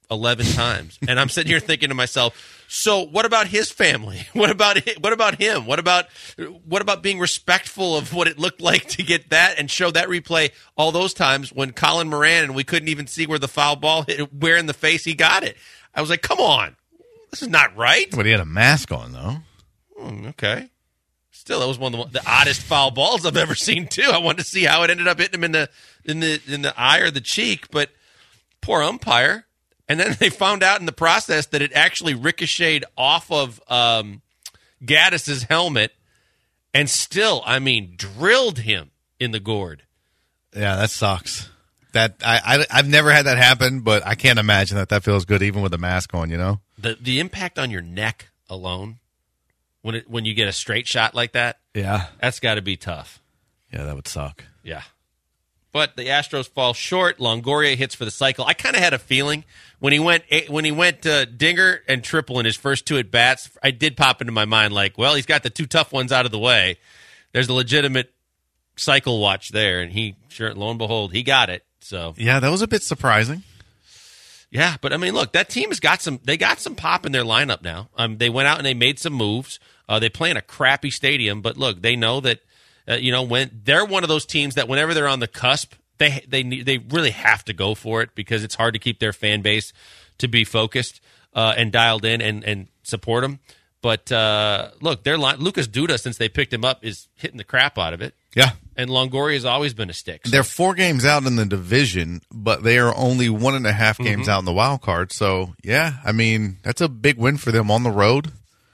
eleven times. And I'm sitting here thinking to myself, so what about his family? What about hi- what about him? What about what about being respectful of what it looked like to get that and show that replay all those times when Colin Moran and we couldn't even see where the foul ball hit, where in the face he got it. I was like, come on. This is not right. But he had a mask on, though. Hmm, okay. Still, that was one of the, the oddest foul balls I've ever seen, too. I wanted to see how it ended up hitting him in the in the in the eye or the cheek, but poor umpire. And then they found out in the process that it actually ricocheted off of um, Gaddis's helmet and still, I mean, drilled him in the gourd. Yeah, that sucks. That I, I I've never had that happen, but I can't imagine that that feels good even with a mask on. You know, the the impact on your neck alone when it when you get a straight shot like that. Yeah, that's got to be tough. Yeah, that would suck. Yeah, but the Astros fall short. Longoria hits for the cycle. I kind of had a feeling when he went when he went uh, dinger and triple in his first two at bats. I did pop into my mind like, well, he's got the two tough ones out of the way. There's a legitimate cycle watch there, and he sure lo and behold, he got it. So yeah, that was a bit surprising. Yeah, but I mean, look, that team has got some. They got some pop in their lineup now. Um, they went out and they made some moves. Uh, they play in a crappy stadium, but look, they know that uh, you know when they're one of those teams that whenever they're on the cusp, they they need, they really have to go for it because it's hard to keep their fan base to be focused uh, and dialed in and and support them. But uh, look, their line, Lucas Duda, since they picked him up, is hitting the crap out of it. Yeah. And Longoria has always been a stick. So. They're four games out in the division, but they are only one and a half games mm-hmm. out in the wild card. So, yeah, I mean, that's a big win for them on the road.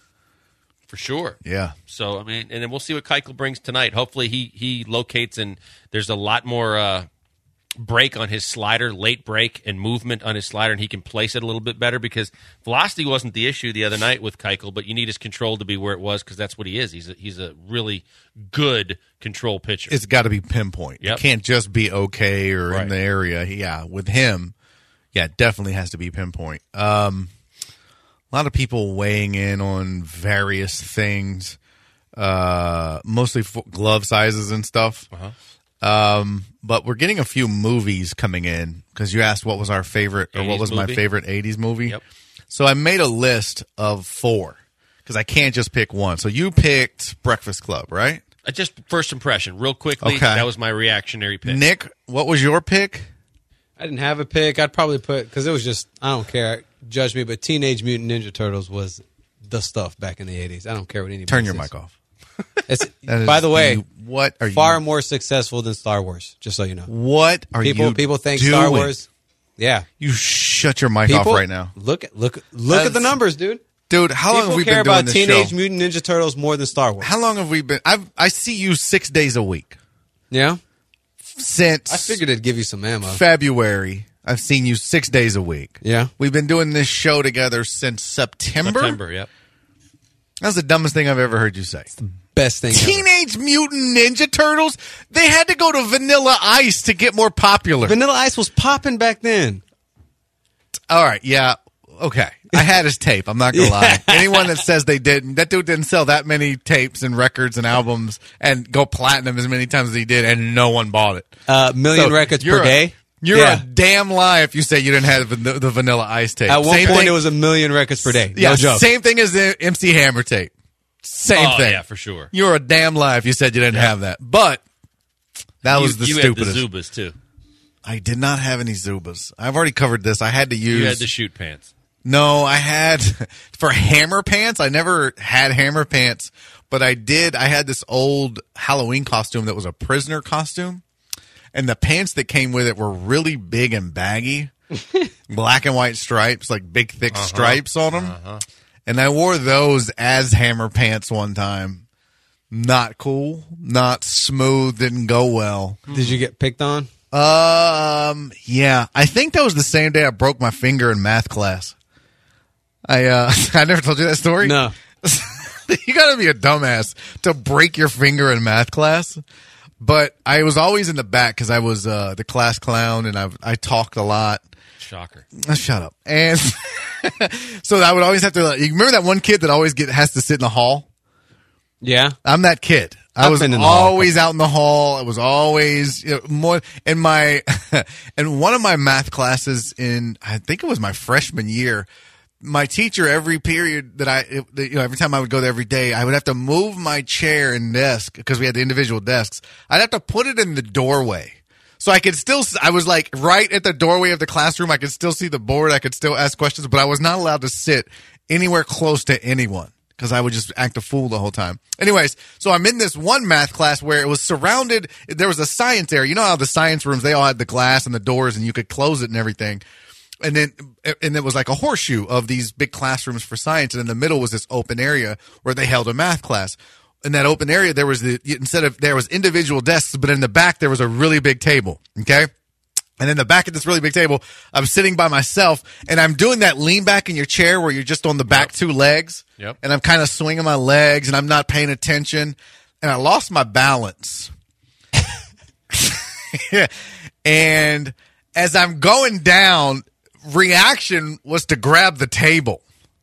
For sure. Yeah. So, I mean, and then we'll see what Keuchel brings tonight. Hopefully he he locates and there's a lot more uh, break on his slider, late break and movement on his slider, and he can place it a little bit better because velocity wasn't the issue the other night with Keuchel, but you need his control to be where it was because that's what he is. He's a, he's a really good control pitcher. It's got to be pinpoint. Yep. It can't just be okay or right. in the area. Yeah, with him, yeah, it definitely has to be pinpoint. Um, a lot of people weighing in on various things, uh, mostly glove sizes and stuff. Uh-huh. Um, but we're getting a few movies coming in because you asked what was our favorite or what was movie. my favorite eighties movie. Yep. So I made a list of four because I can't just pick one. So you picked Breakfast Club, right? Uh, just first impression, real quickly. Okay. That was my reactionary pick. Nick, what was your pick? I didn't have a pick. I'd probably put because it was just I don't care. Judge me, but Teenage Mutant Ninja Turtles was the stuff back in the eighties. I don't care what anybody Turn your says. mic off. It's, by the way, the, what are far you, more successful than Star Wars. Just so you know, what are people you people think doing? Star Wars? Yeah, you shut your mic people, off right now. Look at look look That's, at the numbers, dude. Dude, how long people have we care been doing about this Teenage show? Mutant Ninja Turtles more than Star Wars? How long have we been? I've, I see you six days a week. Yeah, since I figured it'd give you some ammo. February. I've seen you six days a week. Yeah. We've been doing this show together since September. September, yep. That's the dumbest thing I've ever heard you say. It's the best thing Teenage ever. Mutant Ninja Turtles? They had to go to Vanilla Ice to get more popular. Vanilla Ice was popping back then. All right, yeah. Okay. I had his tape. I'm not going to lie. Anyone that says they didn't, that dude didn't sell that many tapes and records and albums and go platinum as many times as he did, and no one bought it. Uh, million So records you're per a- day. You're Yeah. a damn lie if you say you didn't have the, the Vanilla Ice tape. At one Same point, thing, it was a million records per day. yeah, No joke. same thing as the M C Hammer tape. Same Oh, thing. yeah, for sure. You're a damn lie if you said you didn't have that. But that you, was the you stupidest. had the Zubas, too. I did not have any Zubas. I've already covered this. I had to use. You had the shoot pants. No, I had for hammer pants. I never had hammer pants, but I did. I had this old Halloween costume that was a prisoner costume, and the pants that came with it were really big and baggy, black and white stripes, like big thick Uh-huh. stripes on them. Uh-huh. And I wore those as hammer pants one time. Not cool, not smooth, didn't go well. Did you get picked on? Um, yeah, I think that was the same day I broke my finger in math class. I uh, I never told you that story. No. You got to be a dumbass to break your finger in math class. But I was always in the back because I was uh, the class clown and I I talked a lot. Shocker. Uh, shut up. And so I would always have to. Like, you remember that one kid that always get has to sit in the hall? Yeah. I'm that kid. I I've was been in the hall. always out in the hall. I was always you know, more in my in one of my math classes in I think it was my freshman year. My teacher, every period that I, it, you know, every time I would go there every day, I would have to move my chair and desk because we had the individual desks. I'd have to put it in the doorway. So I could still, I was like right at the doorway of the classroom. I could still see the board. I could still ask questions, but I was not allowed to sit anywhere close to anyone because I would just act a fool the whole time. Anyways, so I'm in this one math class where it was surrounded, there was a science area. You know how the science rooms, they all had the glass and the doors and you could close it and everything. And then, and it was like a horseshoe of these big classrooms for science. And in the middle was this open area where they held a math class. In that open area, there was the, instead of, there was individual desks, but in the back, there was a really big table. Okay. And in the back of this really big table, I'm sitting by myself and I'm doing that lean back in your chair where you're just on the back yep. two legs. Yep. And I'm kind of swinging my legs and I'm not paying attention. And I lost my balance. And as I'm going down, reaction was to grab the table.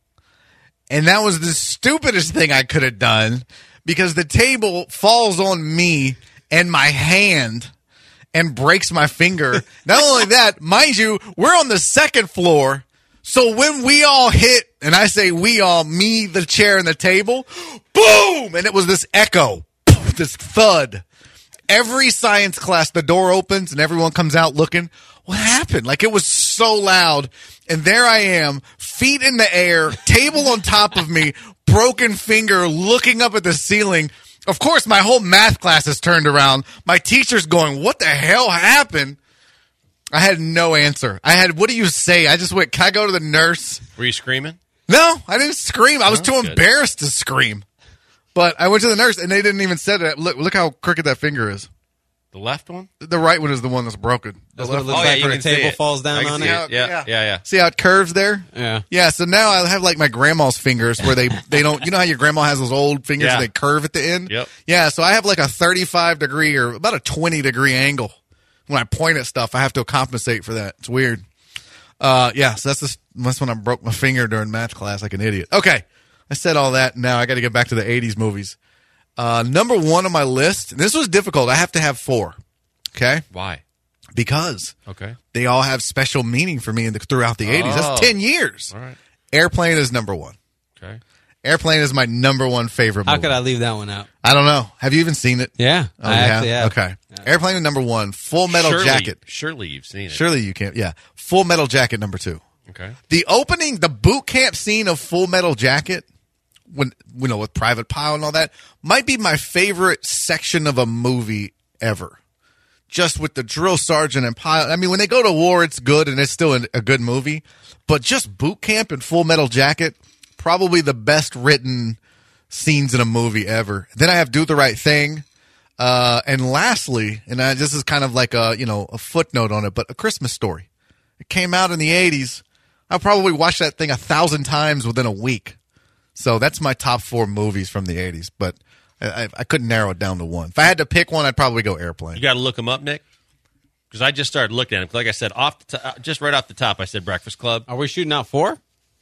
And that was the stupidest thing I could have done because the table falls on me and my hand and breaks my finger. Not only that, mind you, we're on the second floor. So when we all hit, and I say we all, me, the chair, and the table, boom! And it was this echo, this thud. Every science class, the door opens and everyone comes out looking. What happened? Like it was so loud. And there I am, feet in the air, table on top of me, broken finger, looking up at the ceiling. Of course, my whole math class is turned around. My teacher's going, what the hell happened? I had no answer. I had, what do you say? I just went, can I go to the nurse? Were you screaming? No, I didn't scream. I was Oh, too good. embarrassed to scream. But I went to the nurse, and they didn't even say that. Look, look how crooked that finger is. The left one? The right one is the one that's broken. The That's what it left looks Oh, yeah, like you when can the see table it. falls down I can on see it. it. Yeah, Yeah. yeah, yeah. See how it curves there? Yeah. Yeah, so now I have like my grandma's fingers where they, they don't, you know how your grandma has those old fingers Yeah. and they curve at the end? Yep. Yeah, so I have like a thirty-five degree or about a twenty degree angle. When I point at stuff, I have to compensate for that. It's weird. Uh, yeah, so that's just, that's when I broke my finger during math class like an idiot. Okay, I said all that. Now I got to get back to the eighties movies. Uh, number one on my list, and this was difficult. I have to have four. Okay? Why? Because Okay. they all have special meaning for me in the, throughout the eighties. Oh. That's ten years. All right. Airplane is number one. Okay. Airplane is my number one favorite movie. How could I leave that one out? I don't know. Have you even seen it? Yeah, Oh, I you actually have. Okay. Airplane is number one. Full Metal surely, Jacket. Surely you've seen it. Surely you can't. Yeah. Full Metal Jacket number two. Okay. The opening, the boot camp scene of Full Metal Jacket, when you know with Private Pile and all that, might be my favorite section of a movie ever. Just with the drill sergeant and Pile. I mean, when they go to war, it's good and it's still a good movie. But just boot camp and Full Metal Jacket, probably the best written scenes in a movie ever. Then I have Do the Right Thing. Uh, and lastly, and I, this is kind of like a, you know, a footnote on it, but A Christmas Story. It came out in the eighties. I probably watched that thing a thousand times within a week. So that's my top four movies from the eighties, but I, I couldn't narrow it down to one. If I had to pick one, I'd probably go Airplane. You got to look them up, Nick, because I just started looking at them. Like I said, off the to- just right off the top, I said Breakfast Club. Are we shooting out four?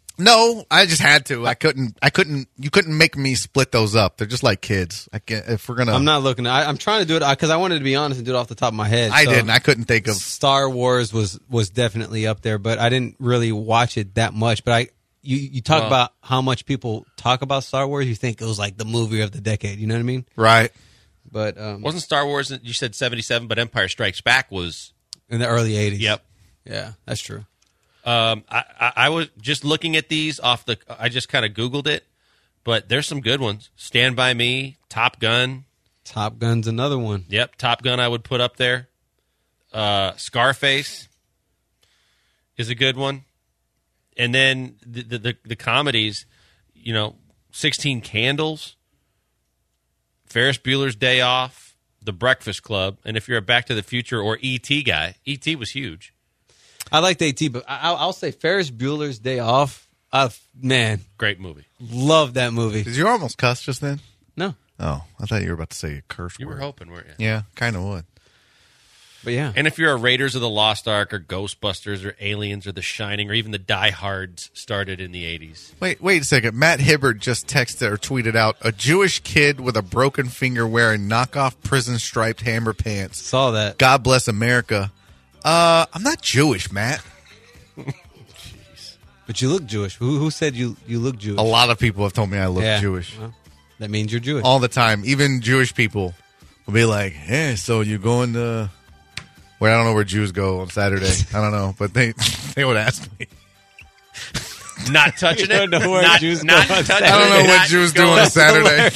No, I just had to. I couldn't. I couldn't. You couldn't make me split those up. They're just like kids. I can't. If we're gonna, I'm not looking. I, I'm trying to do it because I wanted to be honest and do it off the top of my head. I So didn't. I couldn't think of. Star Wars was was definitely up there, but I didn't really watch it that much. But I, you you talk Well- about how much people talk about Star Wars. You think it was like the movie of the decade. You know what I mean? Right. But um, Wasn't Star Wars? You said seventy-seven, but Empire Strikes Back was. in the early eighties. Yep. Yeah, that's true. Um, I, I, I was just looking at these off the. I just kind of Googled it, but there's some good ones. Stand by Me, Top Gun. Top Gun's another one. Yep, Top Gun. I would put up there. Uh, Scarface is a good one, and then the the, the the comedies. You know, Sixteen Candles, Ferris Bueller's Day Off, The Breakfast Club, and if you're a Back to the Future or E T guy, E T was huge. I liked A T, but I, I'll I'll say Ferris Bueller's Day Off. Uh, man, Great movie. love that movie. Did you almost cuss just then? No, Oh, I thought you were about to say a curse You word. were hoping, weren't you? Yeah, kind of would. But yeah. And if you're a Raiders of the Lost Ark or Ghostbusters or Aliens or The Shining or even the Die Hards started in the eighties. Wait, wait a second. Matt Hibbert just texted or tweeted out a Jewish kid with a broken finger wearing knockoff prison striped hammer pants. Saw that. God bless America. Uh, I'm not Jewish, Matt. But you look Jewish. Who, who said you, you look Jewish? A lot of people have told me I look Yeah. Jewish. Well, that means you're Jewish. All the time. Even Jewish people will be like, hey, so you going to... Where I don't know where Jews go on Saturday. I don't know, but they they would ask me. Not touching You it. don't know where not, Jews not go on touching I don't know it. what Not Jews do going- on a That's Saturday.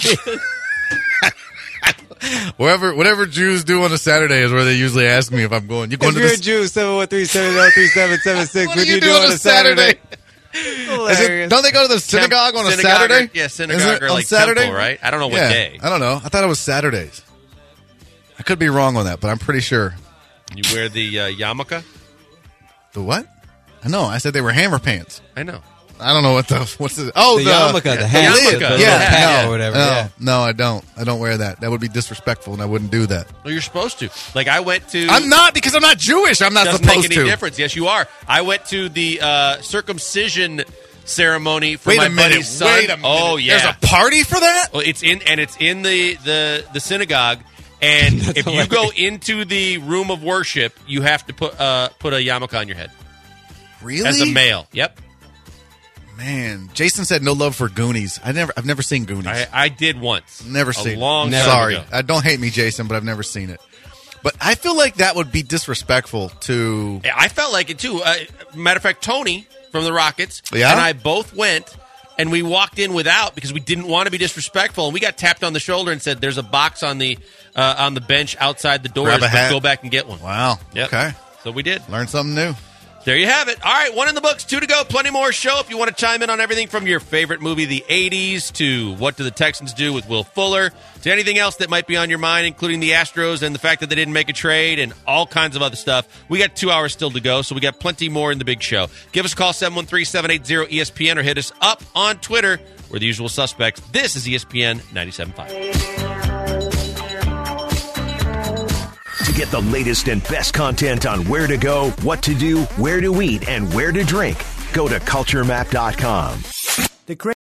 hilarious. Wherever, whatever Jews do on a Saturday is where they usually ask me if I'm going. You going If to you're the a Jew, seven one three, seven zero three, seven seven six. What do you do on a Saturday? Is it, don't they go to the synagogue on a Synagogue or- Saturday? yeah, synagogue Isn't it or on like Saturday, temple, right? I don't know what Yeah, day. I don't know. I thought it was Saturdays. I could be wrong on that, but I'm pretty sure. You wear the uh, yarmulke? The what? No, I said they were hammer pants. I know. I don't know what the what's the oh The the, yarmulke, the hat, yarmulke, the the little yeah, hat no, or whatever. No, yeah. no, I don't. I don't wear that. That would be disrespectful, and I wouldn't do that. Well, you're supposed to. Like, I went to... I'm not because I'm not Jewish. I'm not doesn't supposed make any to. difference. Yes, you are. I went to the uh, circumcision ceremony for Wait my a minute. buddy's son. Wait a minute. Oh, yeah. There's a party for that? Well, it's in, and it's in the, the, the synagogue. And That's if you hilarious. go into the room of worship, you have to put uh, put a yarmulke on your head Really? as a male. Yep, Man, Jason said no love for Goonies. I never, I've never seen Goonies. I, I did once. never a seen. long it. time Sorry, ago. I don't hate me, Jason, but I've never seen it. But I feel like that would be disrespectful to. I felt like it too. Uh, matter of fact, Tony from the Rockets Yeah? and I both went, and we walked in without because we didn't want to be disrespectful, and we got tapped on the shoulder and said, "There's a box on the uh, on the bench outside the doors. Grab a but hat." Go back and get one." Wow. Yep. Okay. So we did. Learn something new. There you have it. All right, one in the books, two to go. Plenty more show if you want to chime in on everything from your favorite movie, the eighties, to What Do the Texans Do with Will Fuller, to anything else that might be on your mind, including the Astros and the fact that they didn't make a trade and all kinds of other stuff. We got two hours still to go, so we got plenty more in the big show. Give us a call, seven one three, seven eight zero, E S P N, or hit us up on Twitter. We're the usual suspects. This is E S P N ninety-seven point five. To get the latest and best content on where to go, what to do, where to eat, and where to drink, go to culture map dot com. The great